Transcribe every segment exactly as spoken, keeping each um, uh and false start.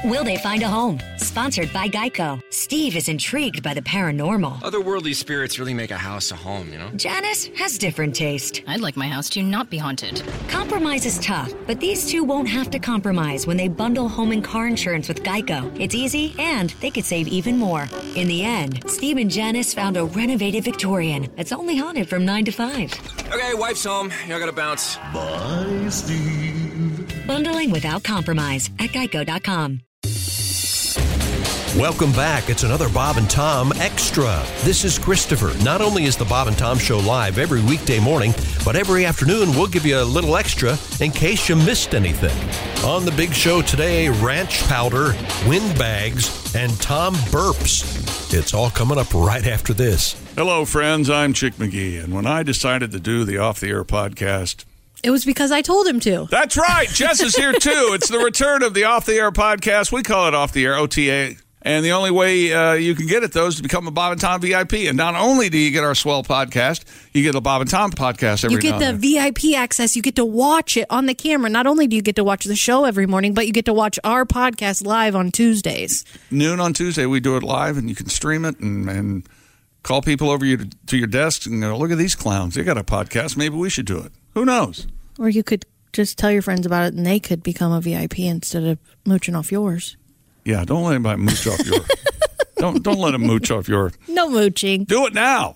Will they find a home? Sponsored by Geico. Steve is intrigued by the paranormal. Otherworldly spirits really make a house a home, you know? Janice has different taste. I'd like my house to not be haunted. Compromise is tough, but these two won't have to compromise when they bundle home and car insurance with Geico. It's easy, and they could save even more. In the end, Steve and Janice found a renovated Victorian that's only haunted from nine to five. Okay, wife's home. I gotta bounce. Bye, Steve. Bundling without compromise at geico dot com. Welcome back. It's another Bob and Tom Extra. This is Christopher. Not only is the Bob and Tom Show live every weekday morning, but every afternoon we'll give you a little extra in case you missed anything. On the big show today, ranch powder, windbags, and Tom burps. It's all coming up right after this. Hello, friends. I'm Chick McGee, and when I decided to do the Off the Air podcast, it was because I told him to. That's right. Jess is here, too. It's the return of the Off the Air podcast. We call it Off the Air, O T A. And the only way uh, you can get it, though, is to become a Bob and Tom V I P. And not only do you get our swell podcast, you get a Bob and Tom podcast every You get the V I P access. You get to watch it on the camera. Not only do you get to watch the show every morning, but you get to watch our podcast live on Tuesdays. Noon on Tuesday, we do it live, and you can stream it and, and call people over you to, to your desk and go, look at these clowns. They got a podcast. Maybe we should do it. Who knows? Or you could just tell your friends about it, and they could become a V I P instead of mooching off yours. Yeah, don't let anybody mooch off your. don't don't let them mooch off your. No mooching. Do it now.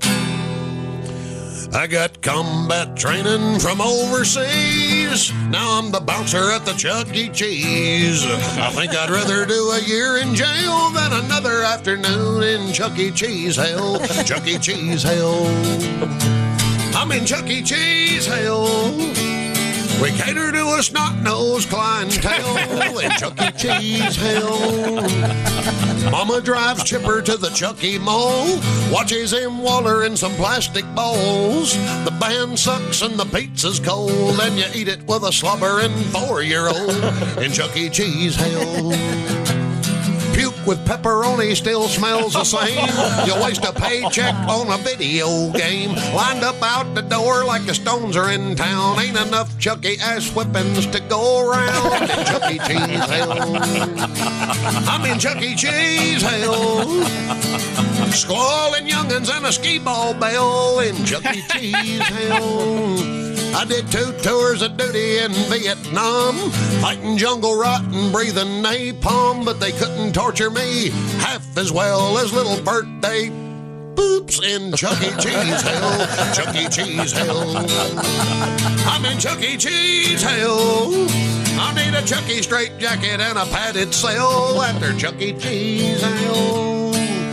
I got combat training from overseas. Now I'm the bouncer at the Chuck E. Cheese. I think I'd rather do a year in jail than another afternoon in Chuck E. Cheese hell. Chuck E. Cheese hell. I'm in Chuck E. Cheese hell. We cater to a snot-nosed clientele in Chuck E. Cheese hell. Mama drives Chipper to the Chuck E. Mall, watches him waller in some plastic bowls. The band sucks and the pizza's cold, and you eat it with a slobbering four-year-old in Chuck E. Cheese hell. Puke with pepperoni still smells the same. You waste a paycheck on a video game. Lined up out the door like the Stones are in town. Ain't enough Chucky ass whippings to go around in Chuck E. Cheese hell. I'm in Chuck E. Cheese hell. Squalling young'uns and a skee-ball bell in Chuck E. Cheese hell. I did two tours of duty in Vietnam, fighting jungle rot and breathing napalm, but they couldn't torture me half as well as little birthday boops in Chuck E. Cheese hell. Chuck E. Cheese hell. I'm in Chuck E. Cheese hell. I need a Chuck E. straight jacket and a padded cell after Chuck E. Cheese hell.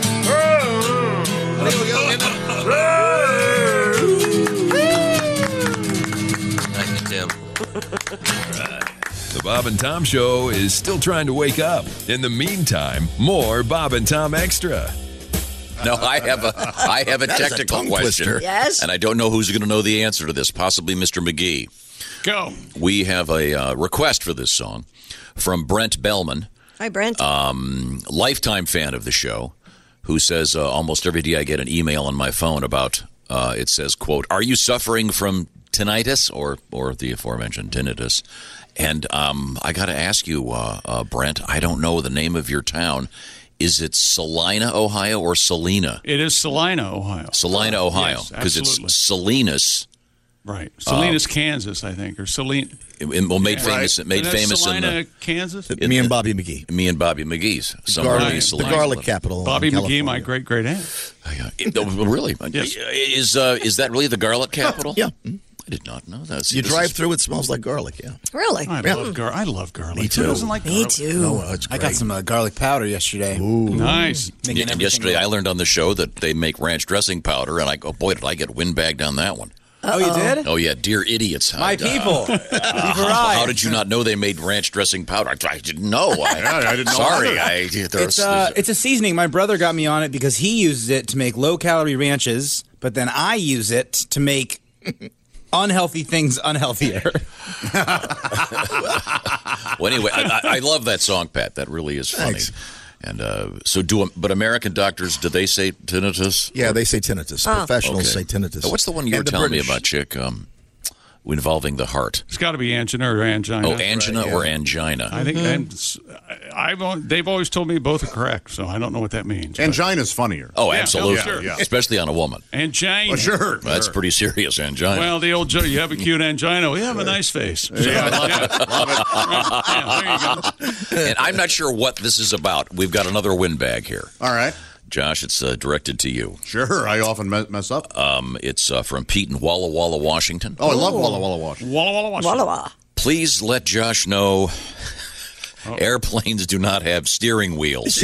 There we go. Tim. The Bob and Tom Show is still trying to wake up. In the meantime, more Bob and Tom Extra. No, I have a I have a technical a question. Twister. Yes. And I don't know who's going to know the answer to this, possibly Mister McGee. Go. We have a uh, request for this song from Brent Bellman. Hi, Brent. Um, lifetime fan of the show, who says uh, almost every day I get an email on my phone about, uh, it says, quote, are you suffering from tinnitus or, or the aforementioned tinnitus? And um, I got to ask you, uh, uh, Brent, I don't know the name of your town. Is it Salina, Ohio, or Salina? It is Salina, Ohio. Salina, Ohio, because yes, it's Salinas. Right, Salinas, uh, Kansas, I think, or Salina. Well, made yeah, famous, right. made famous Salina, in the, Kansas. In, me and Bobby McGee. Me and Bobby McGee's. Garlic, the garlic capital. Bobby McGee, my great great aunt. Oh, really? Yes. Is uh, is that really the garlic capital? Yeah. I did not know that. You drive is... through, it smells like garlic. Yeah. Really? I yeah. love gar- I love garlic. Me too. Who doesn't like garlic? Me too. No, it's great. I got some uh, garlic powder yesterday. Ooh. Nice. Yeah, and yesterday I learned on the show that they make ranch dressing powder, and I go, boy, did I get windbagged on that one. Uh-oh. Oh, you did? Oh, yeah. Dear idiots. My uh, people. Uh, how, how did you not know they made ranch dressing powder? I, I didn't know. I, yeah, I didn't know. Sorry. I, it's, uh, it's a seasoning. My brother got me on it because he uses it to make low-calorie ranches, but then I use it to make unhealthy things unhealthier. Well, anyway, I, I love that song, Pat. That really is funny. Thanks. And uh, so, do but American doctors, do they say tinnitus? Yeah, they say tinnitus. Oh. Professionals Okay. say tinnitus. What's the one you were And the telling British. me about, Chick? Um, involving the heart. It's got to be angina or angina. Oh, angina right, or yeah. angina. I think and I've al- they've always told me both are correct, so I don't know what that means. Angina's funnier. Oh, Yeah, absolutely. yeah, sure. Yeah. Especially on a woman. Angina. Oh, sure. Well, that's sure. pretty serious, angina. Well, the old joke, you have a cute angina. We have a nice face. Yeah, I love Yeah. it. Love it. Yeah, there you go. And I'm not sure what this is about. We've got another windbag here. All right. Josh, it's uh, directed to you. Sure. I often me- mess up. Um, it's uh, from Pete in Walla Walla, Washington. Oh, I love Walla Walla Washington. Walla Walla Washington. Walla Walla. Please let Josh know airplanes do not have steering wheels.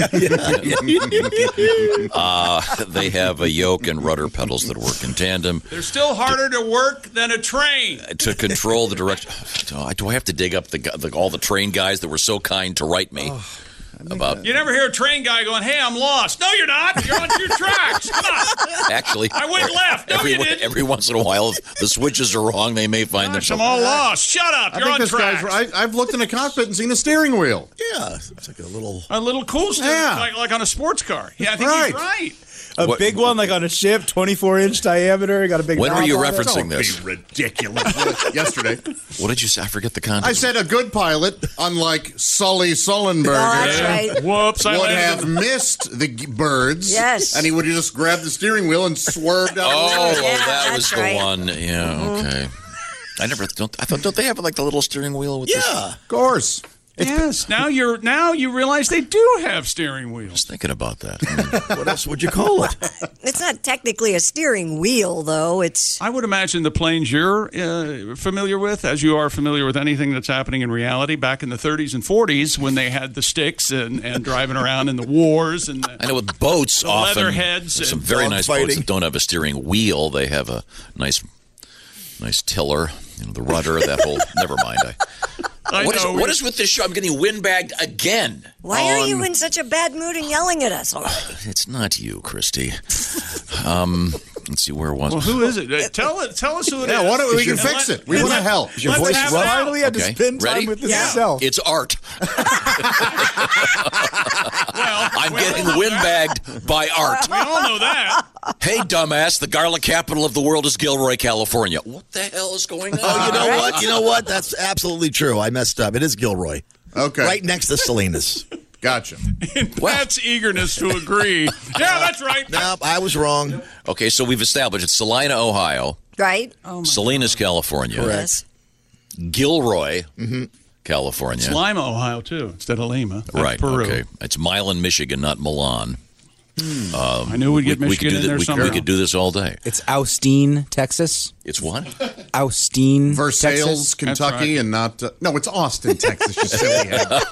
uh, they have a yoke and rudder pedals that work in tandem. They're still harder to work than a train. To control the direction. Do I have to dig up the, the all the train guys that were so kind to write me about? You never hear a train guy going, "Hey, I'm lost." No, you're not. You're on two tracks. Come on. Actually, I went left. No, every, you didn't. every once in a while, if the switches are wrong, they may find Gosh, themselves. I'm all lost. Shut up. I You're think on this tracks. guy's. I, I've looked in a cockpit and seen a steering wheel. Yeah, it's like a little. A little cool stuff, Yeah. like, like on a sports car. Yeah, I think Right. he's right. A What- big one, like on a ship, twenty-four inch diameter. Got a big. When were knob you on it. referencing Don't this? be ridiculous. Yesterday. What did you say? I forget the context. I said a good pilot, unlike Sully Sullenberger, Oh, that's right. Whoops, I would landed have in- missed the g- birds. Yes. And he would have just grabbed the steering wheel and swerved out. Oh, the road. Yeah, that that's was the right. one. Yeah, okay. I never don't. I thought don't they have like the little steering wheel with? Yeah. This? Of course. Yes. Now you're now you realize they do have steering I wheels. was thinking about that. I mean, What else would you call it? It's not technically a steering wheel, though. It's I would imagine the planes you're uh, familiar with, as you are familiar with anything that's happening in reality, back in the thirties and forties when they had the sticks and, and driving around in the wars and the, I know with boats The often. leatherheads there's some and very dog nice fighting. boats that don't have a steering wheel. They have a nice, nice tiller. You know, the rudder. That whole. Never mind. I. I What is know, what we- is with this show? I'm getting windbagged again. why are you in such a bad mood and yelling at us? It's not you, Christy. Um, let's see where it was. Well, who is it? Uh, Tell it. Tell us who it is. Yeah, why don't we can And fix let- it? We and want to let- help. Is your let's voice have rough? it out. Finally had to Okay, spend time ready? with this Yeah. itself. It's art. Well, I'm we getting all know that. windbagged by art. We all know that. Hey, dumbass, the garlic capital of the world is Gilroy, California. What the hell is going on? Oh, you know what? You know what? That's absolutely true. I messed up. It is Gilroy. Okay. Right next to Salinas. Gotcha. In Pat's eagerness to agree. Yeah, that's right. Nope, I was wrong. Okay, so we've established it's Salina, Ohio, Right? Salinas, California, Yes. Gilroy, California. It's Lima, Ohio, too, instead of Lima. That's Right, Peru. okay. It's Milan, Michigan, not Milan. Um, I knew we'd get we, we Michigan could do in thi- there we, could- somehow. we could do this all day. It's Austin, Texas. It's what? Austin, Versailles, Texas. Kentucky, right. and not. Uh, no, it's Austin, Texas. You silly head. Oh,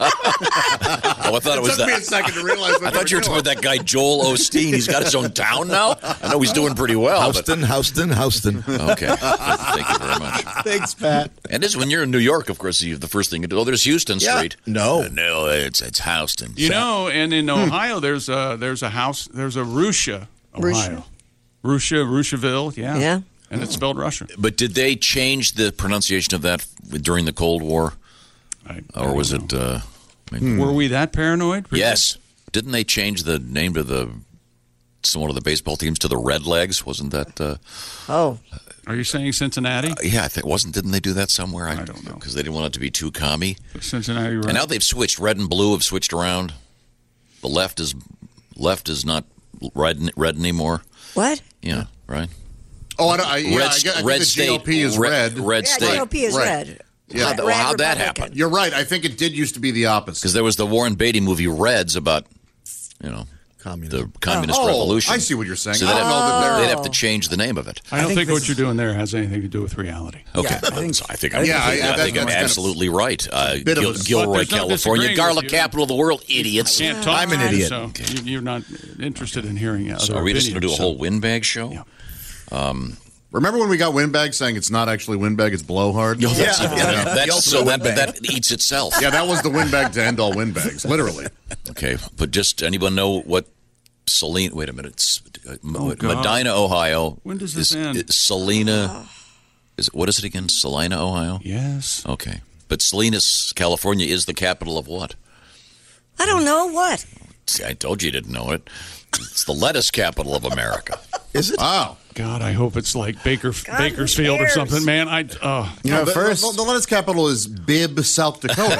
I thought it was took me a that. second to realize what I they thought you were were talking about that guy Joel Osteen. He's got his own town now. I know he's doing pretty well. Houston, Houston, Houston. But, okay, thank you very much. Thanks, Pat. And this, when you're in New York, of course, you, the first thing you do. Oh, there's Houston Yeah. Street. No. Uh, no, it's it's Houston. You know, and in Ohio, there's a there's a house, there's a Russia, Ohio. Russia, Russiaville, yeah. Yeah. And it's spelled Russian. But did they change the pronunciation of that during the Cold War, I, or was it? Uh, I mean, Were we that paranoid? Yes. Didn't they change the name to the some one of the baseball teams to the Redlegs? Wasn't that? Uh, Oh. Are you saying Cincinnati? uh, yeah, I think wasn't. Didn't they do that somewhere? I don't know. Because they didn't want it to be too commie. Cincinnati, right? And now they've switched. Red and blue have switched around. The left is left is not red red anymore. What? Yeah, right. Oh, I, don't- I, yeah, red, I, guess, I think red the state, G O P is red. Red Yeah, state. G O P is Right. red. Yeah. How'd, well, Red how'd that Republican. happen? You're right. I think it did used to be the opposite. Because there was the Warren Beatty movie Reds about, you know, Communism. the communist Oh, revolution. I see what you're saying. So I they'd, don't know that have, they're- they'd have to change the name of it. I don't think think, this what is- you're doing there has anything to do with reality. Okay, Yeah, I think- I think I I'm, think- Yeah, I- I, that's think I'm kind of- absolutely right. Uh, Bit of Gil- a- Gilroy, But there's no California, disagreeing garlic with you. capital of the world, idiots. Can't talk I'm an to you, idiot. So you- you're not interested in hearing other So are we just going to do a opinions, whole so- windbag show? Yeah. Um, Remember when we got windbag saying it's not actually windbag, it's blowhard? yeah, that's, Yeah, yeah. that's- The so ultimate that, windbag. that eats itself. Yeah, that was the windbag to end all windbags, literally. Okay, but just anyone know what Saline? Wait a minute, it's, uh, Oh, M- God. Medina, Ohio. When does this is, end? is Salina. Is what is it again? Salina, Ohio. Yes. Okay, but Salinas, California, is the capital of what? I don't know what. See, I told you you didn't know it. It's the lettuce capital of America. Is it? Wow. God, I hope it's like Baker God, Bakersfield or who cares? something, man. I oh. You know, No, the, first- the, the lettuce capital is Bibb, South Dakota.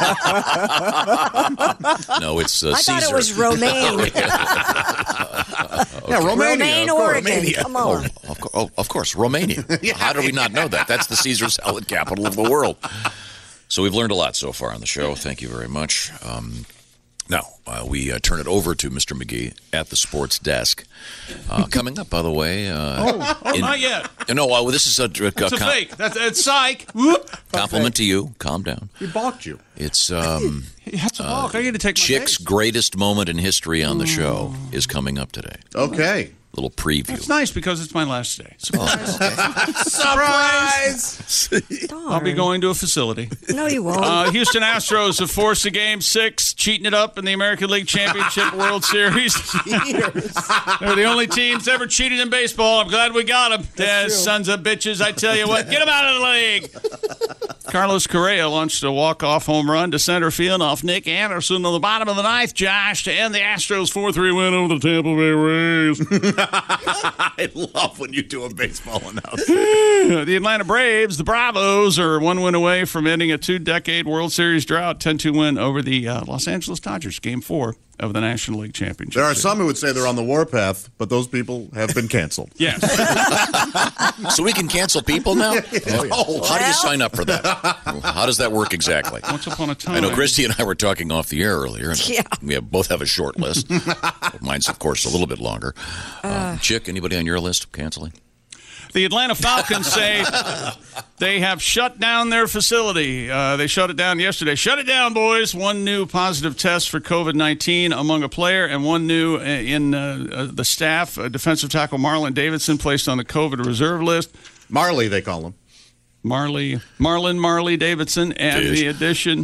No, it's uh, I thought Caesar. it was Romaine. Yeah, Romania. Romaine, of course. Oregon. Romania. Come on. Oh, of, course, oh, of course, Romania. How do we not know that? That's the Caesar salad capital of the world. So we've learned a lot so far on the show. Thank you very much. Um, now, uh, we uh, turn it over to Mister McGee at the sports desk. Uh, coming up, by the way. Uh, Oh, oh in- not yet. No, uh, this is a, a, That's a com- fake. That's, that's psych. Whoop. compliment to you. Calm down. We balked you. It's um, That's a balk. I need to take my Chick's base. greatest moment in history on the show is coming up today. Okay. Little preview. That's nice because it's my last day. Surprise. Surprise! I'll be going to a facility. No, you won't. Uh, Houston Astros have forced a game six, cheating it up in the American League Championship World Series. They're the only teams ever cheated in baseball. I'm glad we got them. Yeah, sons of bitches, I tell you what. Get them out of the league. Carlos Correa launched a walk-off home run to center field off Nick Anderson on the bottom of the ninth, Josh, to end the Astros four three win over the Tampa Bay Rays. I love when you do a baseball announcement. The Atlanta Braves, the Bravos, are one win away from ending a two-decade World Series drought. ten two win over the uh, Los Angeles Dodgers, Game four of the National League Championship. There are some who would say they're on the warpath, but those people have been canceled. Yes. So we can cancel people now? Oh, How do you sign up for that? How does that work exactly? Once upon a time. I know Christy and I were talking off the air earlier. And Yeah. We have, both have a short list. Mine's, of course, a little bit longer. Um, Chick, anybody on your list canceling? The Atlanta Falcons say they have shut down their facility. Uh, they shut it down yesterday. Shut it down, boys. One new positive test for COVID nineteen among a player and one new in uh, uh, the staff. Uh, defensive tackle Marlon Davidson placed on the COVID reserve list. Marley, they call him. Marley, Marlon Marley Davidson, and Fish. the addition.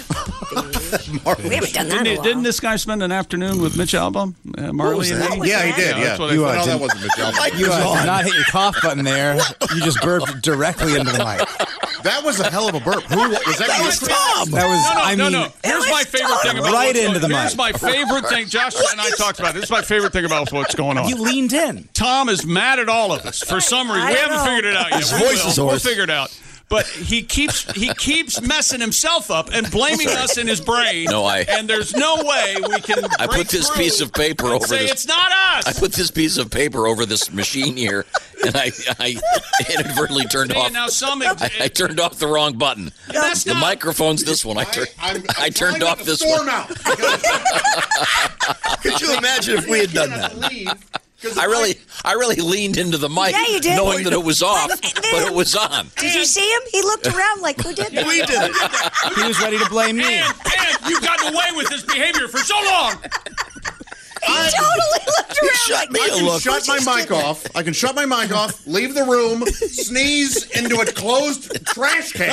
We haven't done that Didn't, in a he- while. didn't this guy spend an afternoon with Mitch Albom? Uh, Marley was and that? me? Yeah, he did. Yeah, Yeah. that's what I You, thought. uh, no, that didn't- wasn't Michelle. You uh, did not hit your cough button there. You just burped directly into the mic. That was a hell of a burp. Who was that? That you? was Tom. That was, No, no, I no, mean, no. Here's my favorite thing about Right what's into going- the Here's mic. my favorite thing. Josh and I talked about it. This is my favorite thing about what's going on. you leaned in. Tom is mad at all of us for some reason. I We don't haven't know. figured it out yet. His We voice will. is We'll hoarse. figure it out. But he keeps he keeps messing himself up and blaming us in his brain. No, I- And there's no way we can. I break put this through piece of paper and over say this- It's not us. I put this piece of paper over this machine here, and I, I inadvertently turned See, off. now some- I, I turned off the wrong button. That's The not- microphone's this one. I, tur- I'm- I I'm turned trying off to this storm one. out. Could you imagine if we had done that? that? I really, I really leaned into the mic, Yeah, you did. knowing that it was off, But- but it was on. Did you see him? He looked around like, who did that? We did it. He was ready to blame me. And, and you've gotten away with this behavior for so long. He totally looked around shut like, me I a can look. shut Who my just mic did that? off. I can shut my mic off, leave the room, sneeze into a closed trash can,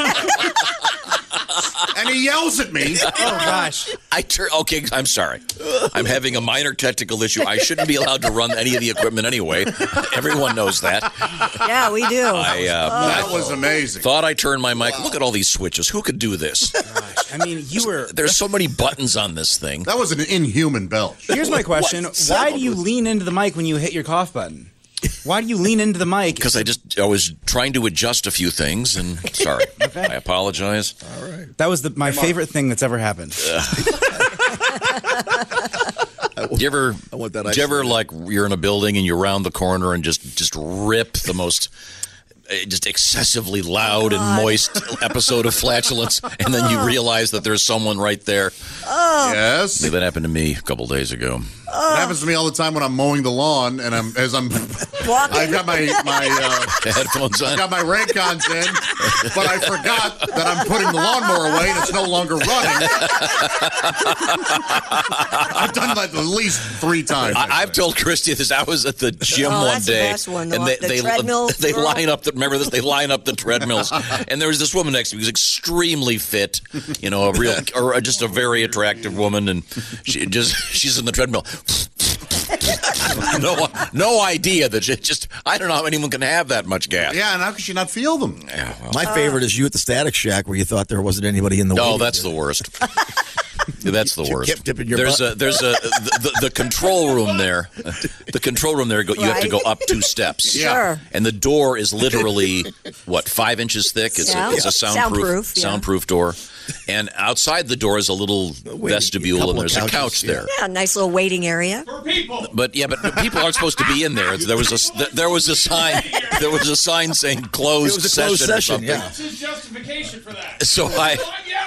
and he yells at me. Oh, gosh. I turn. Okay, I'm sorry. I'm having a minor technical issue. I shouldn't be allowed to run any of the equipment anyway. Everyone knows that. Yeah, we do. I uh, That was amazing. thought I turned my mic. Look at all these switches. Who could do this? I mean, you were. There's so many buttons on this thing. That was an inhuman belch. Here's my question. Why do you lean into the mic when you hit your cough button? Why do you lean into the mic? Because I just I was trying to adjust a few things, and sorry, I apologize. All right. That was the, my favorite thing that's ever happened. Do you ever? I want that Do you ever ice. like you're in a building and you're around the corner and just just rip the most. uh, Just excessively loud and moist episode of flatulence, and then you realize that there's someone right there. Yes. That happened to me a couple days ago. It happens to me all the time when I'm mowing the lawn, and I'm as I'm. Walking. I've got my my uh, The headphones on. I've got my Raycons in, but I forgot that I'm putting the lawnmower away, and it's no longer running. I've done that at least three times. I, I've told Christy this. I was at the gym Oh, one that's the day, best one, the and one- they the they, treadmill they girl. line up the. Remember this? They line up the treadmills, and there was this woman next to me who was extremely fit, you know, a real or just a very attractive woman, and she just she's in the treadmill. no, no idea that she just. I don't know how anyone can have that much gas. Yeah, and how could you not feel them? Yeah, well, My favorite is you at the Static Shack where you thought there wasn't anybody in the no, waiting that's room. the worst. That's the worst. Kept dipping your there's butt. a there's a the, the, the control room there. The control room there. Go, you have to go up two steps. Yeah. Sure. And the door is literally what five inches thick. It's Yeah. a, it's a soundproof Soundproof, yeah. soundproof door. And outside the door is a little vestibule, and there's a couch there. Yeah, nice little waiting area. But yeah, but people aren't supposed to be in there. There was a there was a sign. There was a sign saying closed, It was a closed session, or session, something. yeah. What's his justification for that? So I,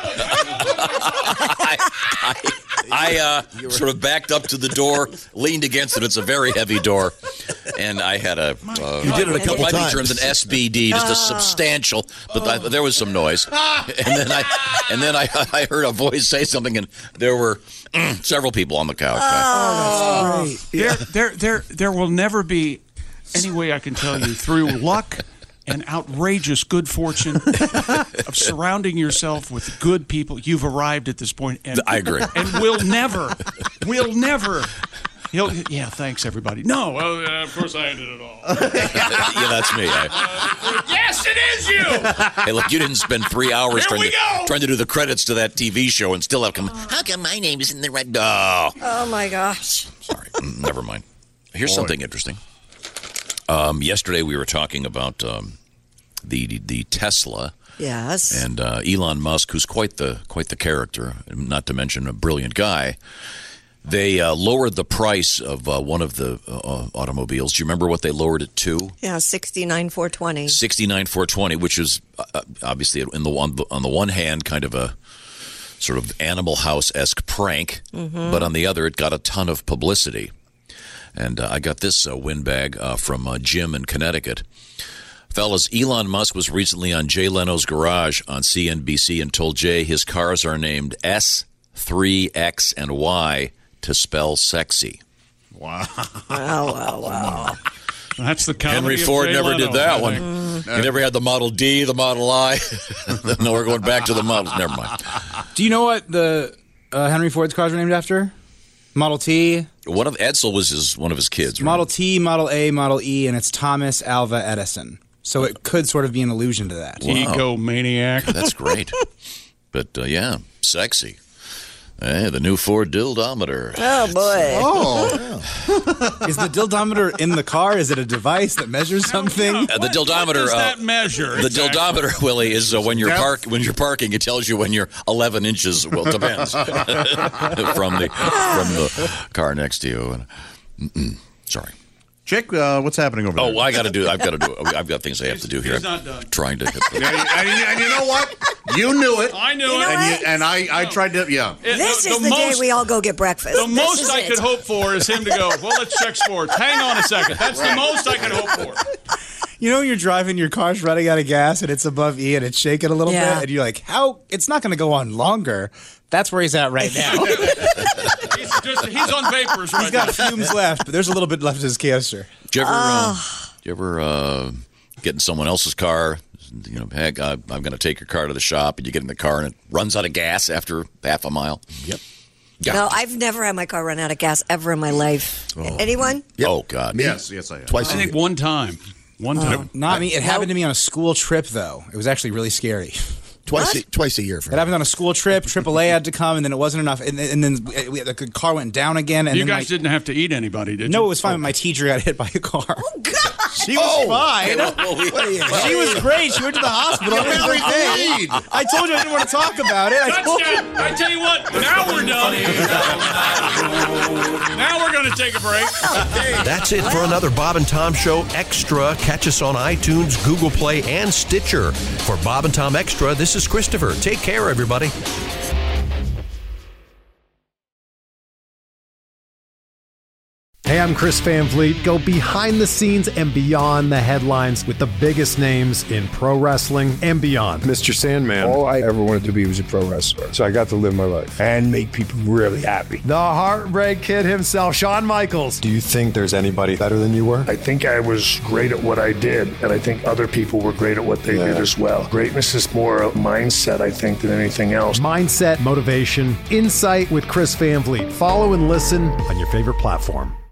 I, I, I uh, sort of backed up to the door, leaned against it. It's a very heavy door, and I had a. Uh, You did it a couple what might times. be termed an S B D, just a substantial. But I, there was some noise, and then I, and then I, I heard a voice say something, and there were mm, several people on the couch. Oh, that's great. There, there, there, there will never be any way I can tell you through luck and outrageous good fortune of surrounding yourself with good people. You've arrived at this point, and I agree. And we'll never, we'll never. He'll, yeah, thanks everybody. No, well, uh, of course I did it all. Yeah, that's me. I, Uh, yes, it is you. hey, look, you didn't spend three hours Here trying we to go. trying to do the credits to that T V show and still have come. How come my name is in the red? Oh, Oh my gosh. sorry. Mm, Never mind. Here's Boy. something interesting. Um, yesterday we were talking about um, the the Tesla Yes. and uh, Elon Musk, who's quite the quite the character, not to mention a brilliant guy. They uh, lowered the price of uh, one of the uh, automobiles. Do you remember what they lowered it to? Yeah, sixty-nine four twenty. sixty-nine four twenty, which is uh, obviously in the one on the one hand kind of a sort of Animal House-esque prank, Mhm. but on the other, it got a ton of publicity. And uh, I got this uh, windbag uh, from uh, Jim in Connecticut. Fellas, Elon Musk was recently on Jay Leno's Garage on C N B C and told Jay his cars are named S, three, X, and Y to spell sexy. Wow. Wow, wow, wow. That's the comedy Henry of Ford Jay never Leno, did that I one. think. He never had the Model D, the Model I. No, we're going back to the models. Never mind. Do you know what the uh, Henry Ford's cars were named after? Model T. One of Edsel was his one of his kids. Right? Model T, Model A, Model E, and it's Thomas Alva Edison. So it could sort of be an allusion to that. Wow. Egomaniac. That's great. But uh, yeah, sexy. Hey, the new Ford dildometer. Oh, boy. Oh. Is the dildometer in the car? Is it a device that measures something? Uh, the dildometer. What does uh, that measure? The exactly? dildometer, Willie, is uh, when you're Depth. park when you're parking. It tells you when you're eleven inches. Well, it depends from the from the car next to you. Mm-mm. Sorry. Chick, uh, what's happening over there? Oh, I got to do. I've got to do. I've got things I have to do here. He's not done. Trying to hit the. Yeah, and, and you know what? You knew it. I knew You it. know And, what? you, and I, I tried to, yeah. It- This the, is the, most, day we all go get breakfast. The This most is I it. could hope for is him to go, well, let's check sports. Hang on a second. That's the most I could hope for. You know, you're driving, your car's running out of gas, and it's above E, and it's shaking a little Yeah. bit, and you're like, "How? It's not going to go on longer." That's where he's at right now. He's, just, he's on vapors right He's got now. fumes left, but there's a little bit left in his canister. Do you ever, uh, Ah. do you ever uh, get in someone else's car? You know, heck, I, I'm going to take your car to the shop, and you get in the car, and it runs out of gas after half a mile. Yep. Yeah. No, I've never had my car run out of gas ever in my life. Anyone? Oh God. Yes, yes, I have. Twice I a think year. one time. One time. Not me. It happened to me on a school trip, though. It was actually really scary. Twice a, twice a year for It happened on a school trip. triple A had to come, and then it wasn't enough. And, and then we, the car went down again. And You then guys my, didn't have to eat anybody, did you? No, it was fine. But my teacher got hit by a car. Oh, God. She was fine. She was great. She went to the hospital and everything. I told you I didn't want to talk about it. I told you. Touchdown. I tell you what, now we're done. Now we're going to take a break. That's it for another Bob and Tom Show Extra. Catch us on iTunes, Google Play, and Stitcher. For Bob and Tom Extra, this is Christopher. Take care, everybody. Hey, I'm Chris Van Vliet. Go behind the scenes and beyond the headlines with the biggest names in pro wrestling and beyond. Mister Sandman, all I ever wanted to be was a pro wrestler. So I got to live my life and make people really happy. The Heartbreak Kid himself, Shawn Michaels. Do you think there's anybody better than you were? I think I was great at what I did, and I think other people were great at what they Yeah. did as well. Greatness is more a mindset, I think, than anything else. Mindset, motivation, insight with Chris Van Vliet. Follow and listen on your favorite platform.